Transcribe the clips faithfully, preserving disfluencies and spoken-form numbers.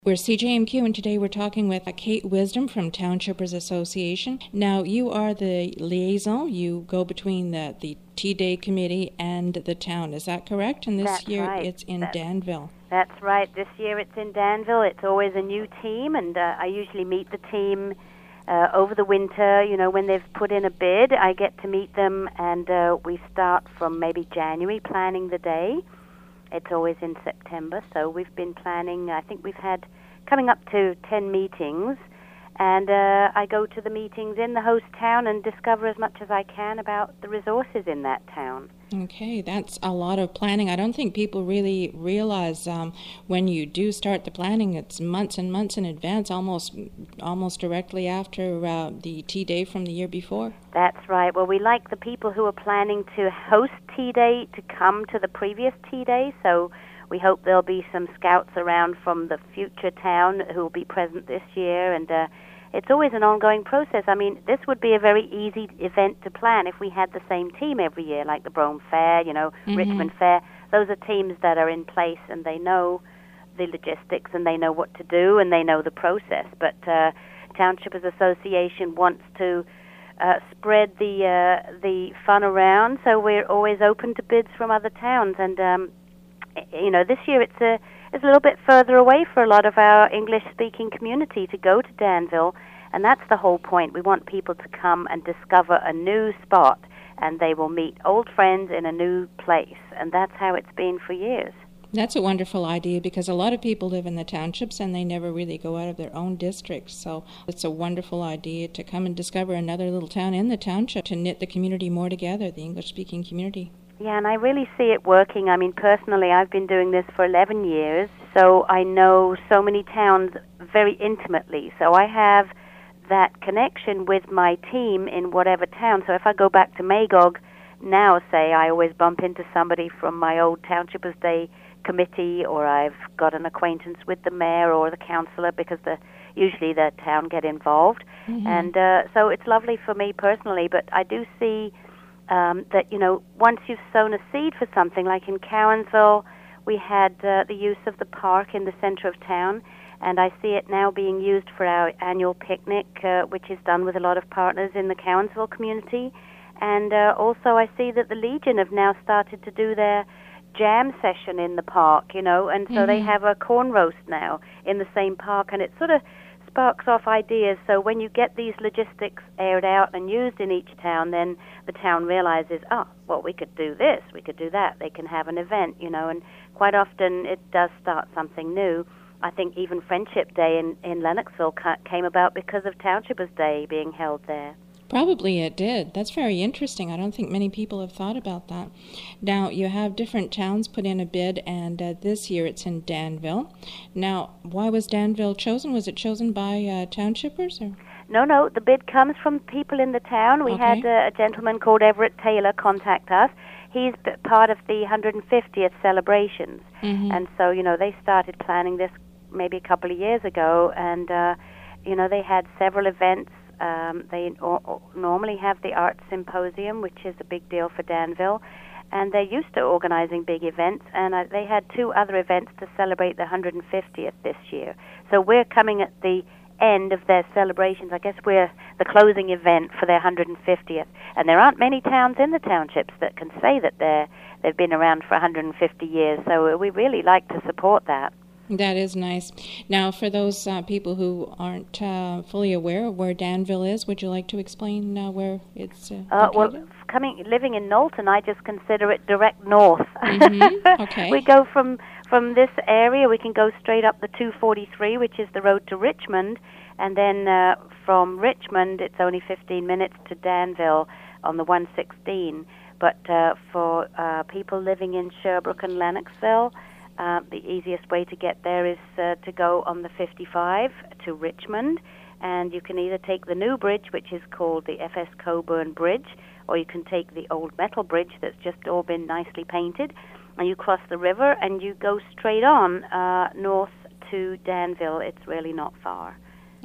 We're C J M Q, and today we're talking with Kate Wisdom from Townshippers Association. Now, you are the liaison. You go between the, the Tea-Day Committee and the town. Is that correct? And this That's year right. it's in That's, Danville. That's right. This year it's in Danville. It's always a new team, and uh, I usually meet the team uh, over the winter. You know, when they've put in a bid, I get to meet them, and uh, we start from maybe January planning the day. It's always in September, so we've been planning. I think we've had coming up to ten meetings, and uh, I go to the meetings in the host town and discover as much as I can about the resources in that town. Okay, that's a lot of planning. I don't think people really realize um, when you do start the planning, it's months and months in advance, almost almost directly after uh, the Tea Day from the year before. That's right. Well, we like the people who are planning to host Tea Day to come to the previous Tea Day, so we hope there'll be some scouts around from the future town who will be present this year, and uh, it's always an ongoing process. I mean, this would be a very easy event to plan if we had the same team every year, like the Brome Fair, you know, mm-hmm. Richmond Fair. Those are teams that are in place, and they know the logistics, and they know what to do, and they know the process. But uh, Townshippers Association wants to uh, spread the uh, the fun around, so we're always open to bids from other towns. And um, you know, this year it's a it's a little bit further away for a lot of our English-speaking community to go to Danville, and that's the whole point. We want people to come and discover a new spot, and they will meet old friends in a new place, and that's how it's been for years. That's a wonderful idea, because a lot of people live in the townships and they never really go out of their own districts. So it's a wonderful idea to come and discover another little town in the township to knit the community more together, the English-speaking community. Yeah, and I really see it working. I mean, personally, I've been doing this for eleven years, so I know so many towns very intimately. So I have that connection with my team in whatever town. So if I go back to Magog now, say, I always bump into somebody from my old Townshippers Day committee, or I've got an acquaintance with the mayor or the councillor, because the usually the town get involved. Mm-hmm. And uh, so it's lovely for me personally, but I do see Um, that, you know, once you've sown a seed for something, like in Cowansville, we had uh, the use of the park in the center of town, and I see it now being used for our annual picnic, uh, which is done with a lot of partners in the Cowansville community. And uh, also I see that the Legion have now started to do their jam session in the park, you know, and so mm-hmm. they have a corn roast now in the same park, and it sort of sparks off ideas. So when you get these logistics aired out and used in each town, then the town realizes, oh, well, we could do this, we could do that. They can have an event, you know, and quite often it does start something new. I think even Friendship Day in, in Lennoxville ca- came about because of Townshippers Day being held there. Probably it did. That's very interesting. I don't think many people have thought about that. Now, you have different towns put in a bid, and uh, this year it's in Danville. Now, why was Danville chosen? Was it chosen by uh, townshippers? Or? No, no. The bid comes from people in the town. We okay. had uh, a gentleman called Everett Taylor contact us. He's b- part of the one hundred fiftieth celebrations. Mm-hmm. And so, you know, they started planning this maybe a couple of years ago, and, uh, you know, they had several events. Um, they o- normally have the Arts Symposium, which is a big deal for Danville, and they're used to organizing big events, and uh, they had two other events to celebrate the one hundred fiftieth this year. So we're coming at the end of their celebrations. I guess we're the closing event for their one hundred fiftieth, and there aren't many towns in the townships that can say that they're, they've been around for one hundred fifty years, so we really like to support that. That is nice. Now, for those uh, people who aren't uh, fully aware of where Danville is, would you like to explain uh, where it's uh, uh, located? Well, coming living in Knowlton, I just consider it direct north. Mm-hmm. Okay. We go from from this area, we can go straight up the two forty-three, which is the road to Richmond, and then uh, from Richmond, it's only fifteen minutes to Danville on the one sixteen. But uh, for uh, people living in Sherbrooke and Lennoxville, Uh, the easiest way to get there is uh, to go on the fifty-five to Richmond, and you can either take the new bridge, which is called the F S Coburn Bridge, or you can take the old metal bridge that's just all been nicely painted, and you cross the river and you go straight on uh, north to Danville. It's really not far.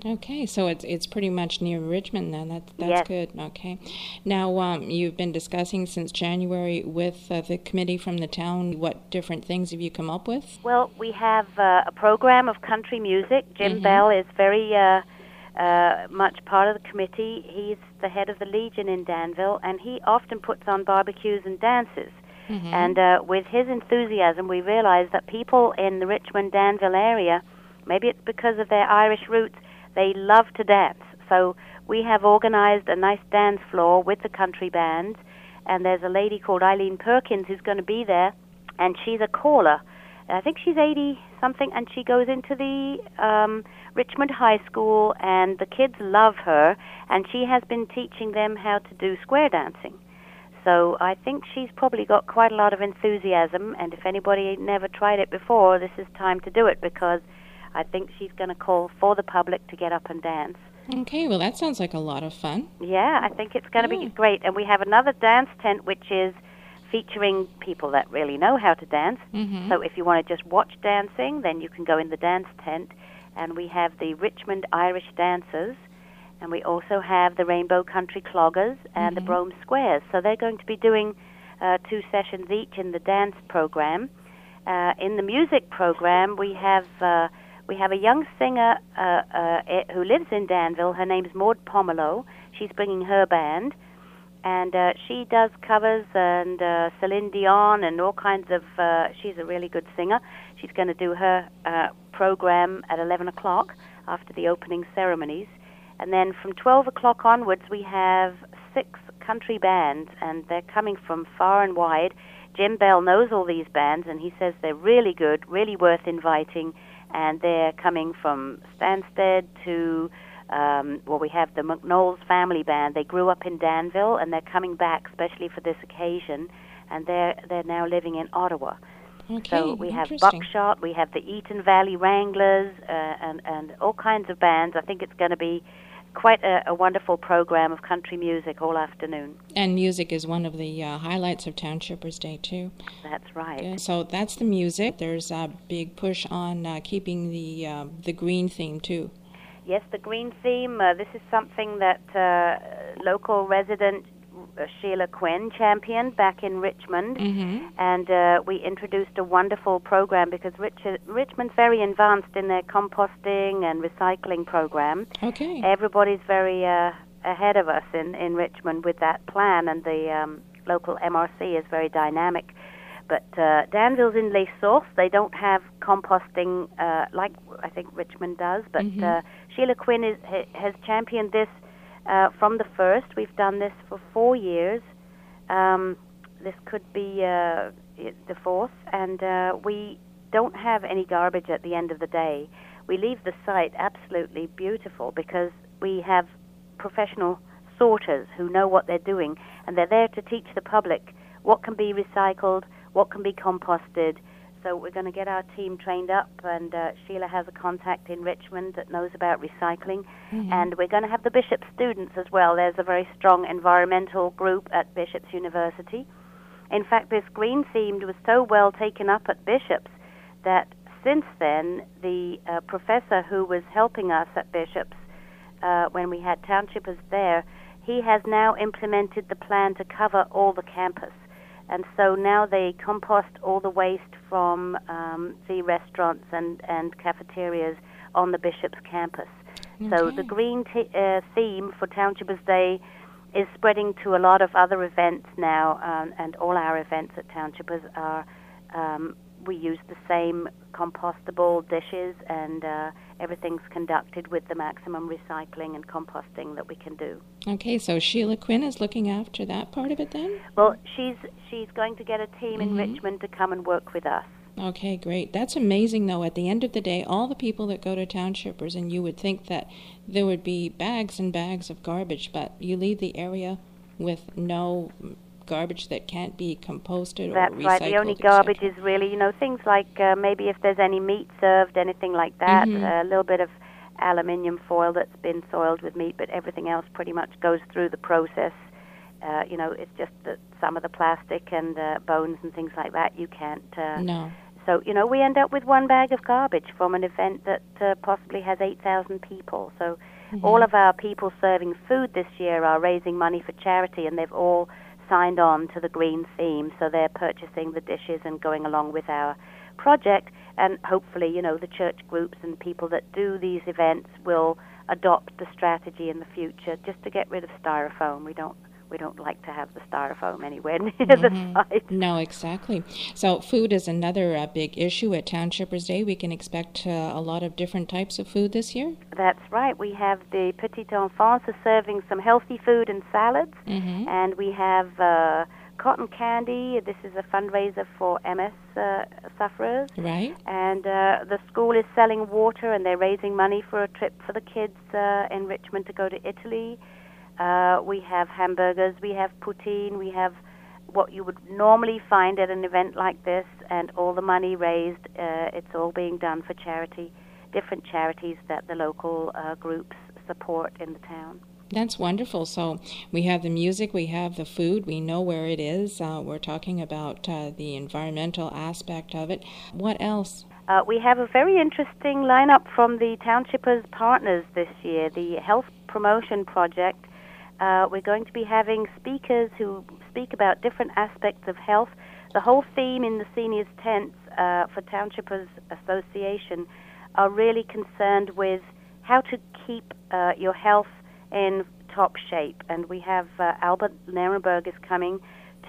Okay, so it's it's pretty much near Richmond then. That's that's Yes. good. Okay, now um, you've been discussing since January with uh, the committee from the town. What different things have you come up with? Well, we have uh, a program of country music. Jim Mhm. Bell is very uh, uh, much part of the committee. He's the head of the Legion in Danville, and he often puts on barbecues and dances. Mhm. And uh, with his enthusiasm, we realize that people in the Richmond-Danville area, maybe it's because of their Irish roots, they love to dance. So we have organized a nice dance floor with the country bands, and there's a lady called Eileen Perkins who's going to be there, and she's a caller. I think she's eighty-something, and she goes into the um, Richmond High School, and the kids love her, and she has been teaching them how to do square dancing. So I think she's probably got quite a lot of enthusiasm, and if anybody never tried it before, this is time to do it, because I think she's going to call for the public to get up and dance. Okay, well that sounds like a lot of fun. Yeah, I think it's going to Yeah. be great. And we have another dance tent which is featuring people that really know how to dance. Mhm. So if you want to just watch dancing, then you can go in the dance tent. And we have the Richmond Irish Dancers, and we also have the Rainbow Country Cloggers and the Mhm. Brome Squares. So they're going to be doing uh, two sessions each in the dance program. Uh, in the music program, we have uh, we have a young singer uh, uh, eh, who lives in Danville. Her name's Maud Pomelo. She's bringing her band, and uh, she does covers and uh, Celine Dion and all kinds of. Uh, she's a really good singer. She's going to do her uh, program at eleven o'clock after the opening ceremonies. And then from twelve o'clock onwards, we have six country bands, and they're coming from far and wide. Jim Bell knows all these bands, and he says they're really good, really worth inviting, and they're coming from Stansted to, um, well, we have the McKnowles Family Band. They grew up in Danville, and they're coming back especially for this occasion, and they're, they're now living in Ottawa. Okay, So we have interesting. Buckshot, we have the Eaton Valley Wranglers, uh, and, and all kinds of bands. I think it's going to be quite a, a wonderful program of country music all afternoon. And music is one of the uh, highlights of Townshippers Day too. That's right. Good. So that's the music. There's a big push on uh, keeping the uh, the green theme too. Yes, the green theme, uh, this is something that uh, local resident uh, Sheila Quinn championed back in Richmond. Mm-hmm. And uh, we introduced a wonderful program because Rich- Richmond's very advanced in their composting and recycling program. Okay. Everybody's very uh, ahead of us in, in Richmond with that plan, and the um, local M R C is very dynamic. But uh, Danville's in Les Sources. They don't have composting uh, like I think Richmond does, but Mhm. uh, Sheila Quinn is, ha, has championed this uh, from the first. We've done this for four years. Um, this could be uh, the fourth, and uh, we don't have any garbage at the end of the day. We leave the site absolutely beautiful because we have professional sorters who know what they're doing, and they're there to teach the public what can be recycled, what can be composted. So we're going to get our team trained up, and uh, Sheila has a contact in Richmond that knows about recycling. Mhm. And we're going to have the Bishop's students as well. There's a very strong environmental group at Bishop's University. In fact, this green theme was so well taken up at Bishop's that since then, the uh, professor who was helping us at Bishop's uh, when we had townshippers there, he has now implemented the plan to cover all the campus. And so now they compost all the waste from um, the restaurants and, and cafeterias on the Bishop's campus. So Okay. the green t- uh, theme for Townshippers Day is spreading to a lot of other events now, um, and all our events at Townshippers are, um, we use the same compostable dishes, and uh, everything's conducted with the maximum recycling and composting that we can do. Okay, so Sheila Quinn is looking after that part of it then? Well, she's she's going to get a team in Mhm. Richmond to come and work with us. Okay, great. That's amazing, though. At the end of the day, all the people that go to Townshippers, and you would think that there would be bags and bags of garbage, but you leave the area with no garbage that can't be composted or That's recycled. right. The only et cetera. garbage is really, you know, things like uh, maybe if there's any meat served, anything like that, Mhm. a little bit of aluminium foil that's been soiled with meat, but everything else pretty much goes through the process. Uh, you know, it's just that some of the plastic and uh, bones and things like that you can't uh, No. So, you know, we end up with one bag of garbage from an event that uh, possibly has eight thousand people. So Mm-hmm. all of our people serving food this year are raising money for charity, and they've all signed on to the green theme. So they're purchasing the dishes and going along with our project. And hopefully, you know, the church groups and people that do these events will adopt the strategy in the future just to get rid of styrofoam. We don't we don't like to have the styrofoam anywhere near Mm-hmm. the site. No, exactly. So food is another uh, big issue at Townshippers Day. We can expect uh, a lot of different types of food this year. That's right. We have the Petit Enfants are serving some healthy food and salads, Mm-hmm. and we have uh, cotton candy. This is a fundraiser for M S uh, sufferers. Right. And uh, the school is selling water, and they're raising money for a trip for the kids uh, in Richmond to go to Italy. Uh, we have hamburgers, we have poutine, we have what you would normally find at an event like this, and all the money raised, uh, it's all being done for charity, different charities that the local uh, groups support in the town. That's wonderful. So we have the music, we have the food, we know where it is. Uh, we're talking about uh, the environmental aspect of it. What else? Uh, we have a very interesting lineup from the Townshippers partners this year, the Health Promotion Project. Uh, we're going to be having speakers who speak about different aspects of health. The whole theme in the seniors' tents uh, for Townshippers Association are really concerned with how to keep uh, your health in top shape. And we have uh, Albert Nierenberg is coming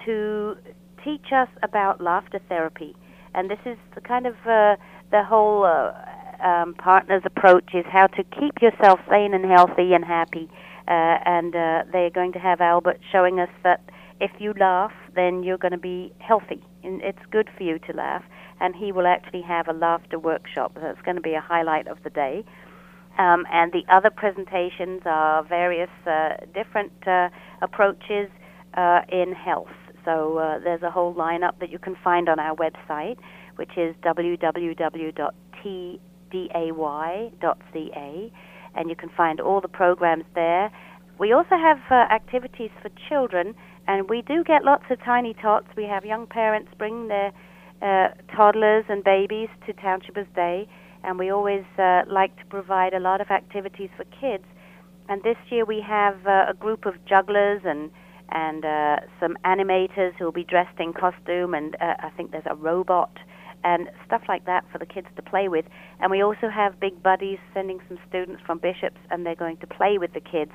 to teach us about laughter therapy. And this is the kind of uh, the whole uh, um, partners approach is how to keep yourself sane and healthy and happy. Uh, and uh, they're going to have Albert showing us that if you laugh, then you're going to be healthy. And it's good for you to laugh. And he will actually have a laughter workshop. That's going to be a highlight of the day. Um, and the other presentations are various uh, different uh, approaches uh, in health. So uh, there's a whole lineup that you can find on our website, which is w w w dot t day dot c a. And you can find all the programs there. We also have uh, activities for children, and we do get lots of tiny tots. We have young parents bring their uh, toddlers and babies to Townshippers Day, and we always uh, like to provide a lot of activities for kids. And this year we have uh, a group of jugglers and and uh, some animators who will be dressed in costume, and uh, I think there's a robot and stuff like that for the kids to play with. And we also have Big Buddies sending some students from Bishops, and they're going to play with the kids.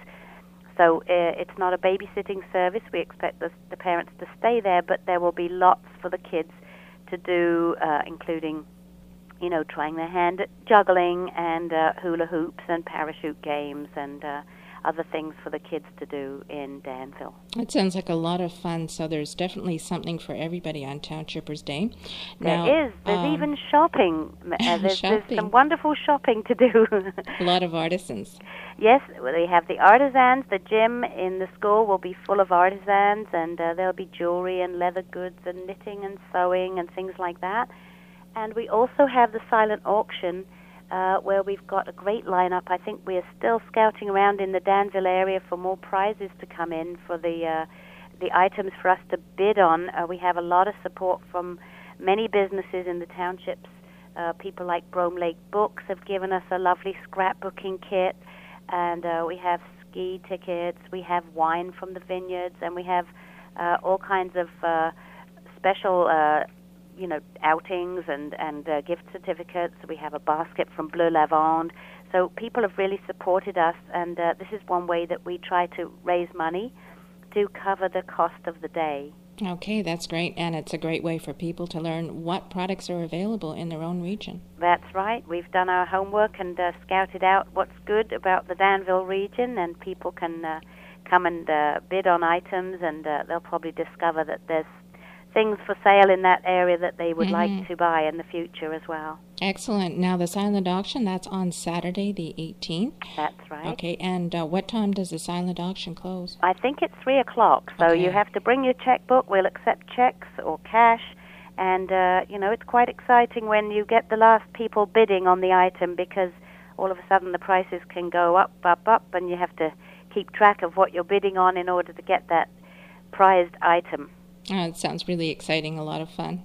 So uh, it's not a babysitting service. We expect the, the parents to stay there, but there will be lots for the kids to do, uh, including, you know, trying their hand at juggling and uh, hula hoops and parachute games and uh, other things for the kids to do in Danville. It sounds like a lot of fun, so there's definitely something for everybody on Townshippers Day. There Now, is. There's um, even shopping. Uh, there's, shopping. there's some wonderful shopping to do. A lot of artisans. Yes, well, they have the artisans. The gym in the school will be full of artisans, and uh, there'll be jewelry and leather goods and knitting and sewing and things like that. And we also have the silent auction, uh, where we've got a great lineup. I think we are still scouting around in the Danville area for more prizes to come in for the uh, the items for us to bid on. Uh, we have a lot of support from many businesses in the townships. Uh, people like Brome Lake Books have given us a lovely scrapbooking kit, and uh, we have ski tickets, we have wine from the vineyards, and we have uh, all kinds of uh, special uh, you know, outings and, and uh, gift certificates. We have a basket from Bleu Lavande. So people have really supported us, and uh, this is one way that we try to raise money to cover the cost of the day. Okay, that's great, and it's a great way for people to learn what products are available in their own region. That's right. We've done our homework and uh, scouted out what's good about the Danville region, and people can uh, come and uh, bid on items, and uh, they'll probably discover that there's things for sale in that area that they would Mm-hmm. like to buy in the future as well. Excellent. Now, the silent auction, that's on Saturday the eighteenth. That's right. Okay, and uh, what time does the silent auction close? I think it's three o'clock, so Okay. you have to bring your checkbook. We'll accept checks or cash, and, uh, you know, it's quite exciting when you get the last people bidding on the item, because all of a sudden the prices can go up, up, up, and you have to keep track of what you're bidding on in order to get that prized item. Uh, it sounds really exciting, a lot of fun.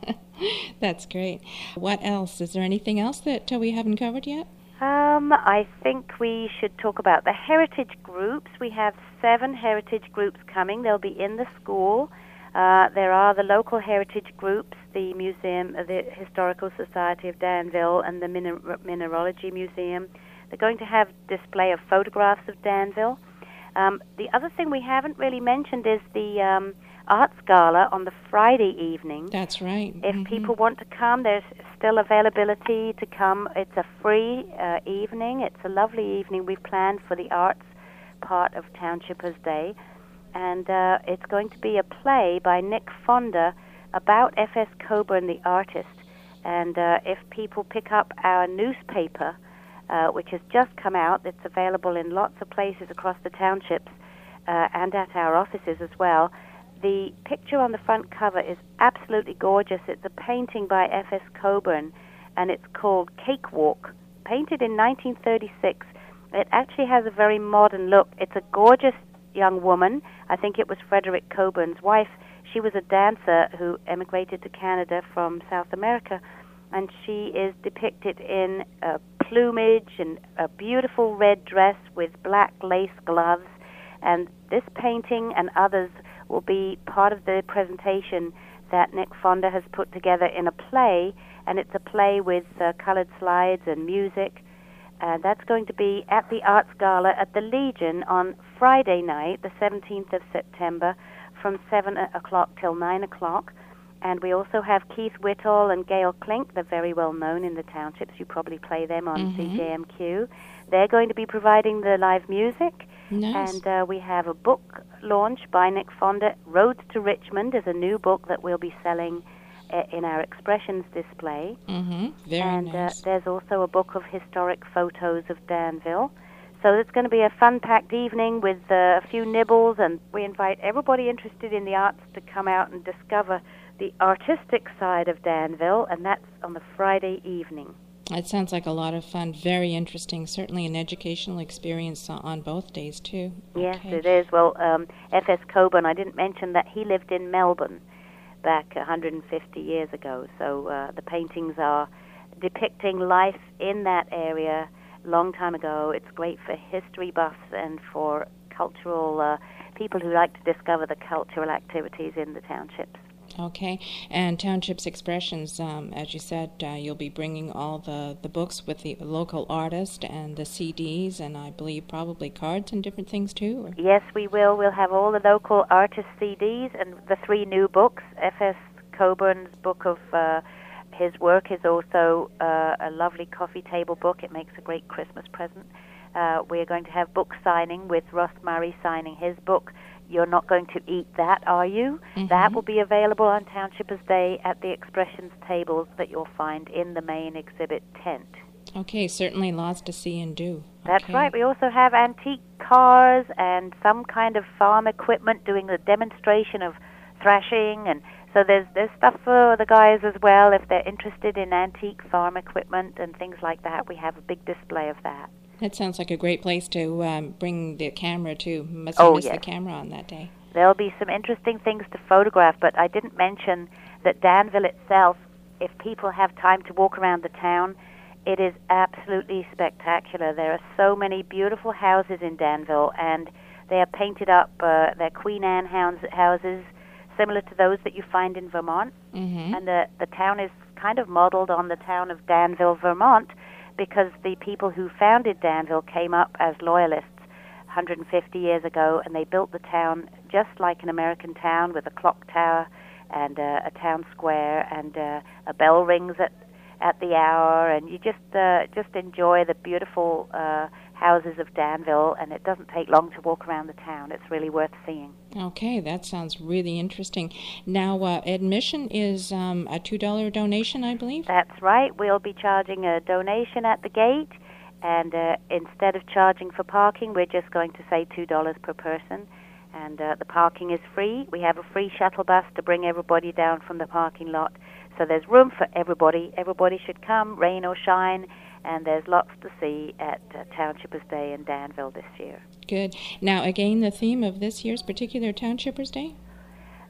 That's great. What else? Is there anything else that uh, we haven't covered yet? Um, I think we should talk about the heritage groups. We have seven heritage groups coming. They'll be in the school. Uh, there are the local heritage groups, the museum, uh, the Historical Society of Danville, and the Miner- Mineralogy Museum. They're going to have display of photographs of Danville. Um, the other thing we haven't really mentioned is the um, Arts Gala on the Friday evening. That's right. If mm-hmm. people want to come, there's still availability to come. It's a free uh, evening. It's a lovely evening we've planned for the arts part of Townshippers Day. And uh, it's going to be a play by Nick Fonda about F S Coburn, the artist. And uh, if people pick up our newspaper, uh, which has just come out, it's available in lots of places across the townships uh, and at our offices as well. The picture on the front cover is absolutely gorgeous. It's a painting by F S Coburn, and it's called Cakewalk, painted in nineteen thirty-six. It actually has a very modern look. It's a gorgeous young woman. I think it was Frederick Coburn's wife. She was a dancer who emigrated to Canada from South America, and she is depicted in uh, plumage and a beautiful red dress with black lace gloves. And this painting and others will be part of the presentation that Nick Fonda has put together in a play, and it's a play with uh, colored slides and music. Uh, that's going to be at the Arts Gala at the Legion on Friday night, the seventeenth of September, from seven o'clock till nine o'clock. And we also have Keith Whittle and Gail Klink. They're very well known in the townships. You probably play them on mm-hmm. C J M Q. They're going to be providing the live music. Nice. And uh, we have a book launch by Nick Fonda. Roads to Richmond is a new book that we'll be selling uh, in our Expressions display. Mm-hmm. Very and nice. uh, there's also a book of historic photos of Danville. So it's going to be a fun-packed evening with uh, a few nibbles, and we invite everybody interested in the arts to come out and discover the artistic side of Danville, and that's on the Friday evening. It sounds like a lot of fun, very interesting, certainly an educational experience on both days, too. Yes, okay. it is. Well, um, F S Coburn, I didn't mention that he lived in Melbourne back one hundred fifty years ago, so uh, the paintings are depicting life in that area a long time ago. It's great for history buffs and for cultural uh, people who like to discover the cultural activities in the townships. Okay, and Townships Expressions, um, as you said, uh, you'll be bringing all the, the books with the local artist and the C Ds, and I believe probably cards and different things too? Or? Yes, we will. We'll have all the local artist C Ds and the three new books. F S Coburn's book of uh, his work is also uh, a lovely coffee table book. It makes a great Christmas present. Uh, we're going to have book signing with Ross Murray signing his book. You're not going to eat that, are you? Mm-hmm. That will be available on Townshippers Day at the Expressions tables that you'll find in the main exhibit tent. Okay, certainly lots to see and do. That's okay. right. We also have antique cars and some kind of farm equipment doing the demonstration of thrashing, and so there's there's stuff for the guys as well if they're interested in antique farm equipment and things like that. We have a big display of that. That sounds like a great place to um, bring the camera to. Must have oh, missed yes. the camera on that day. There'll be some interesting things to photograph, but I didn't mention that Danville itself, if people have time to walk around the town, it is absolutely spectacular. There are so many beautiful houses in Danville, and they are painted up. Uh, they're Queen Anne houses, similar to those that you find in Vermont. Mm-hmm. And the, the town is kind of modeled on the town of Danville, Vermont, because the people who founded Danville came up as loyalists one hundred fifty years ago, and they built the town just like an American town with a clock tower and uh, a town square, and uh, a bell rings at at the hour, and you just uh, just enjoy the beautiful uh, houses of Danville, and it doesn't take long to walk around the town. It's really worth seeing. Okay, that sounds really interesting. Now, uh, admission is um, a two dollar donation, I believe? That's right. We'll be charging a donation at the gate, and uh, instead of charging for parking, we're just going to say two dollars per person, and uh, the parking is free. We have a free shuttle bus to bring everybody down from the parking lot, so there's room for everybody. Everybody should come, rain or shine, and there's lots to see at uh, Townshippers Day in Danville this year. Good. Now, again, the theme of this year's particular Townshippers Day?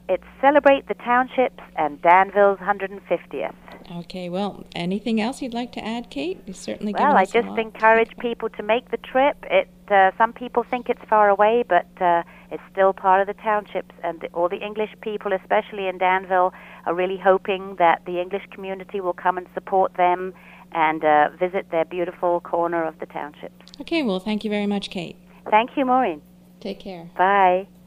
It's Celebrate the Townships and Danville's one hundred fiftieth. Okay, well, anything else you'd like to add, Kate? You've certainly Well, given I us a just lot. encourage people to make the trip. It uh, some people think it's far away, but uh, it's still part of the townships, and the, all the English people, especially in Danville, are really hoping that the English community will come and support them and uh, visit their beautiful corner of the townships. Okay, well, thank you very much, Kate. Thank you, Maureen. Take care. Bye.